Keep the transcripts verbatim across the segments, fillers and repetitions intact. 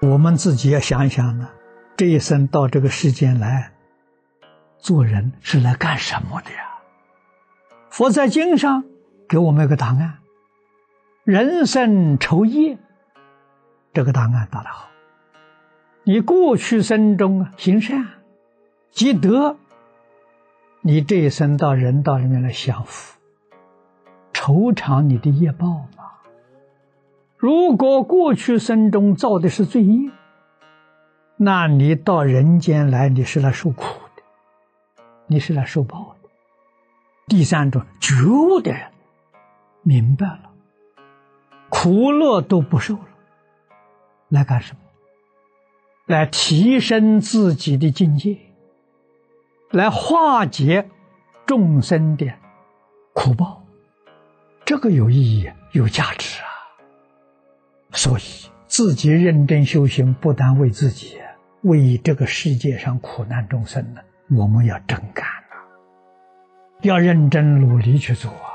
我们自己要想一想呢，这一生到这个世间来，做人是来干什么的呀？佛在经上给我们一个答案：人生酬业。这个答案答得好。你过去生中行善积德，你这一生到人道里面来享福，酬偿你的业报嘛。如果过去生中造的是罪业，那你到人间来，你是来受苦的，你是来受报的。第三种，觉悟的人明白了，苦乐都不受了，来干什么？来提升自己的境界，来化解众生的苦报，这个有意义，有价值啊！所以自己认真修行，不但为自己，为这个世界上苦难众生呢，我们要真干啊，要认真努力去做啊！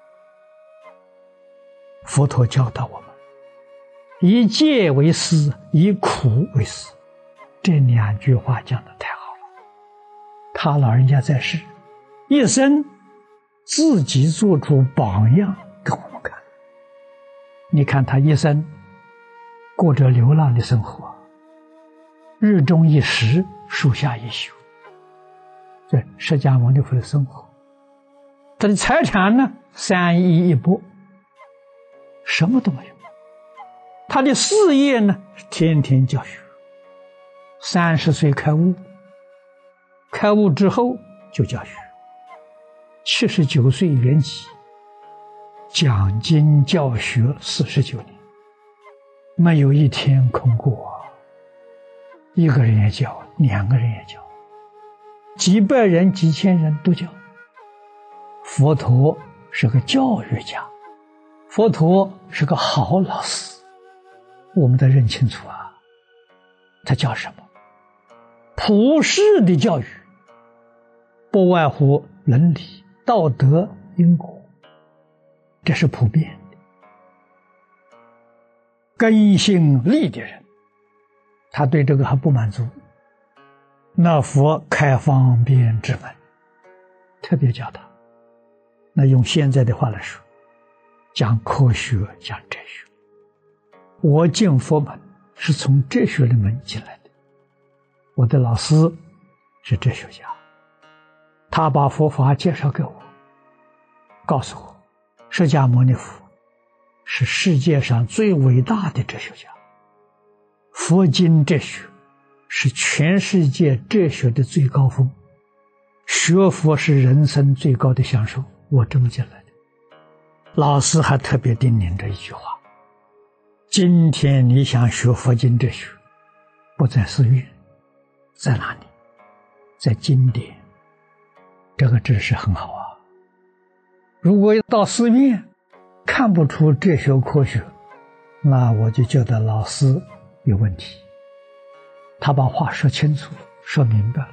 佛陀教导我们，以戒为师，以苦为师，这两句话讲得太好了。他老人家在世一生自己做出榜样给我们看。你看他一生过着流浪的生活，日中一食，树下一宿，这释迦牟尼佛的生活。他的财产呢，三衣一钵，什么都没有。他的事业呢，天天教学。三十岁开悟，开悟之后就教学。七十九岁圆寂，讲经教学四十九年，没有一天空过。一个人也教，两个人也教，几百人、几千人都教。佛陀是个教育家，佛陀是个好老师，我们得认清楚啊。他教什么？普世的教育，不外乎伦理、道德、因果，这是普遍的。根性利的人，他对这个还不满足，那佛开方便之门，特别教他。那用现在的话来说，讲科学，讲哲学。我进佛门是从哲学的门进来的，我的老师是哲学家，他把佛法介绍给我，告诉我释迦牟尼佛是世界上最伟大的哲学家，佛经哲学是全世界哲学的最高峰，学佛是人生最高的享受。我这么进来的。老师还特别叮咛这一句话：今天你想学佛经哲学，不在寺院，在哪里？在经典。这个知识很好啊。如果到寺院看不出哲学科学，那我就觉得老师有问题。他把话说清楚，说明白了。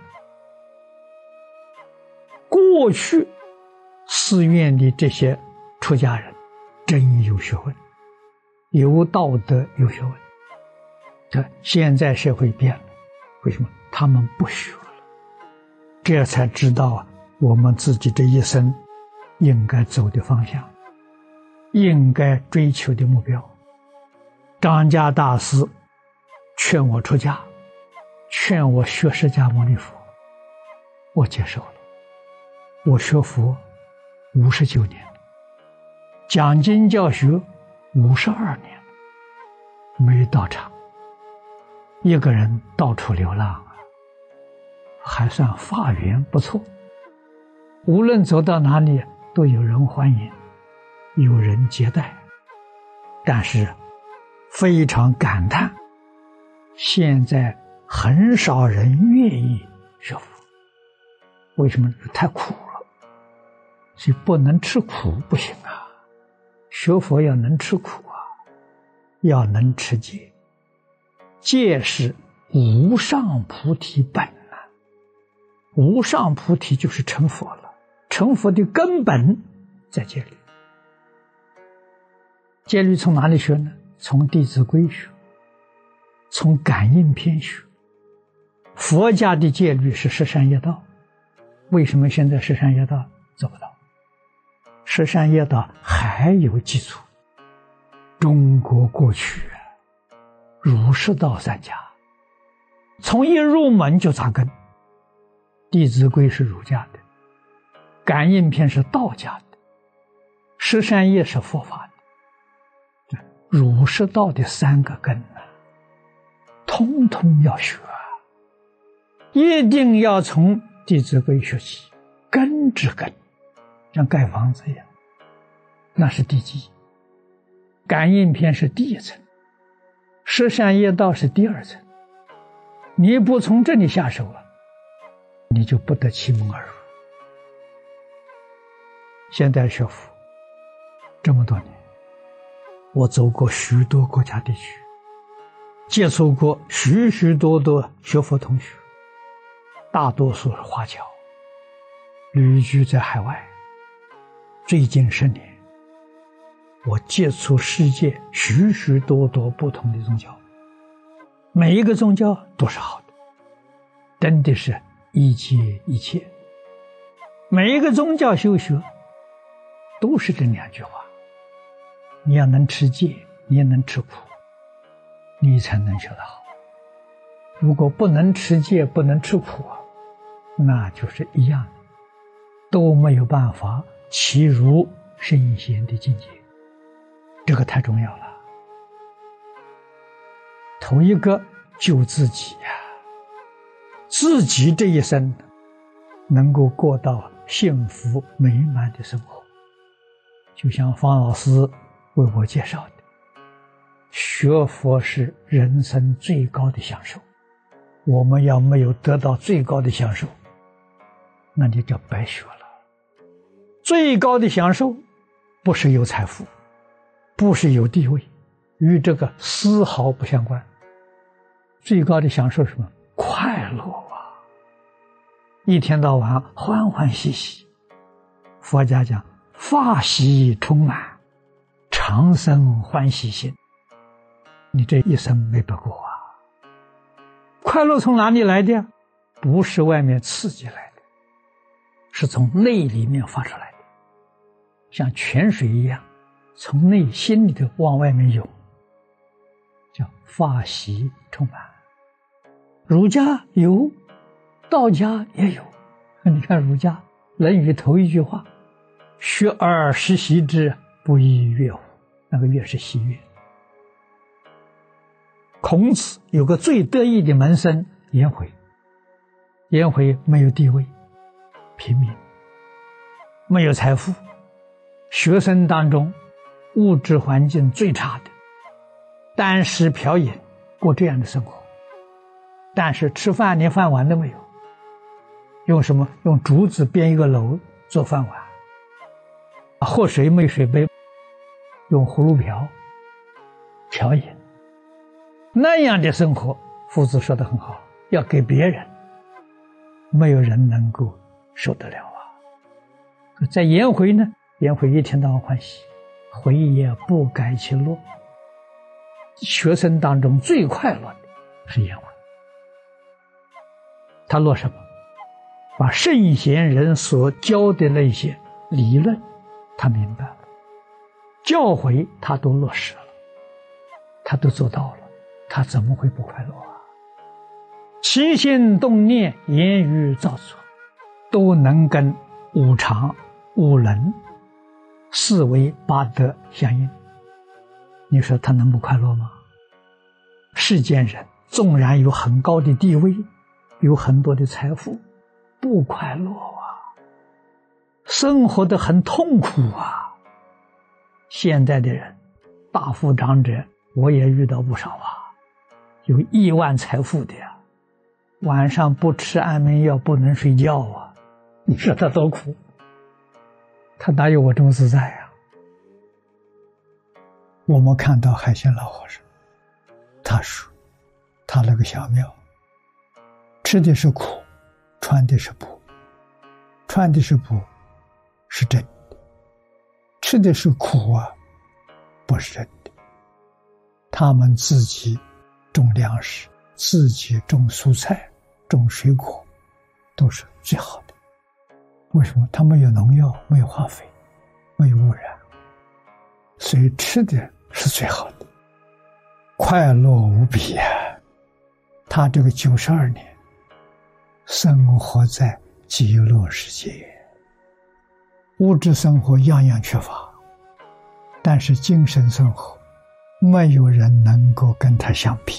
过去寺院的这些出家人真有学问，有道德，有学问。这现在社会变了，为什么？他们不学了，这才知道啊，我们自己这一生应该走的方向，应该追求的目标。张家大师劝我出家，劝我学释迦牟尼佛，我接受了。我学佛五十九年，讲经教学五十二年，没道场，一个人到处流浪啊，还算法缘不错。无论走到哪里都有人欢迎，有人接待。但是非常感叹，现在很少人愿意学佛。为什么？太苦了。所以不能吃苦不行啊，学佛要能吃苦啊，要能持戒。戒是无上菩提本啊，无上菩提就是成佛了，成佛的根本在戒律。戒律从哪里学呢？从《弟子规》学， 从感应篇学。佛家的戒律是十善业道，为什么现在十善业道做不到？十善业道还有基础。中国过去儒释道三家，从一入门就扎根。弟子规是儒家的，感应篇是道家的，十善业是佛法的，儒释道的三个根啊，通通要学啊，一定要从弟子规学起，根之根，像盖房子一样，那是地基。感应篇是第一层，十善业道是第二层。你不从这里下手啊，你就不得其门而入。现在学佛这么多年，我走过许多国家地区，接触过许许多多学佛同学，大多数是华侨，旅居在海外。最近十年，我接触世界许许多多不同的宗教，每一个宗教都是好的，真的是一切一切。每一个宗教修学都是这两句话，你要能持戒，你也能吃苦，你才能学得好。如果不能持戒，不能吃苦，那就是一样的，都没有办法起入圣贤的境界。这个太重要了。头一个救自己呀、啊，自己这一生能够过到幸福美满的生活。就像方老师为我介绍的，学佛是人生最高的享受，我们要没有得到最高的享受，那你就白学了。最高的享受不是有财富，不是有地位，与这个丝毫不相关。最高的享受是什么？快乐啊！一天到晚欢欢喜喜。佛家讲法喜充满，长生欢喜心。你这一生没白过啊！快乐从哪里来的？不是外面刺激来的，是从内里面发出来的，像泉水一样，从内心里头往外面涌，叫法喜充满。儒家有，道家也有。你看儒家《论语》头一句话，学而时习之，不亦说乎？那个乐是喜悦。孔子有个最得意的门生颜回，颜回没有地位，平民，没有财富，学生当中物质环境最差的，单食嫖饮，过这样的生活。但是吃饭连饭碗都没有，用什么？用竹子编一个篓做饭碗，喝水没水杯，用葫芦瓢瓢饮。那样的生活，夫子说得很好，要给别人，没有人能够受得了啊。在颜回呢，颜回一天到晚欢喜，回也不改其乐。学生当中最快乐的是颜回，他乐什么？把圣贤人所教的那些理论他明白了，教诲他都落实了，他都做到了，他怎么会不快乐啊？起心动念、言语造作都能跟五常五伦四维八德相应，你说他能不快乐吗？世间人纵然有很高的地位，有很多的财富，不快乐啊，生活得很痛苦啊。现在的人大富长者我也遇到不少啊，有亿万财富的呀，晚上不吃安眠药不能睡觉啊，你说他多苦，他哪有我这么自在啊？我们看到海鲜老和尚，他说他那个小庙吃的是苦，穿的是布，穿的是布是真的，吃的是苦啊，不是真的。他们自己种粮食，自己种蔬菜、种水果，都是最好的。为什么？它没有农药，没有化肥，没有污染，所以吃的是最好的，快乐无比呀、啊！他这个九十二年生活在极乐世界，物质生活样样缺乏，但是精神生活没有人能够跟他相比。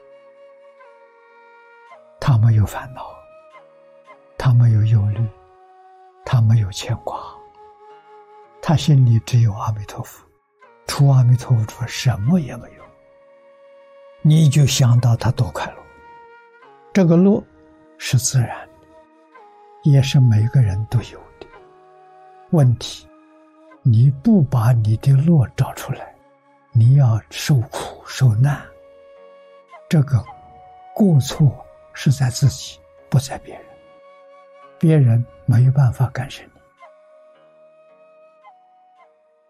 他没有烦恼，他没有忧虑，他没有牵挂，他心里只有阿弥陀佛，除阿弥陀佛之外什么也没有。你就想到他多快乐，这个乐是自然的，也是每个人都有的。问题，你不把你的乐找出来，你要受苦受难，这个过错是在自己，不在别人，别人没有办法干涉。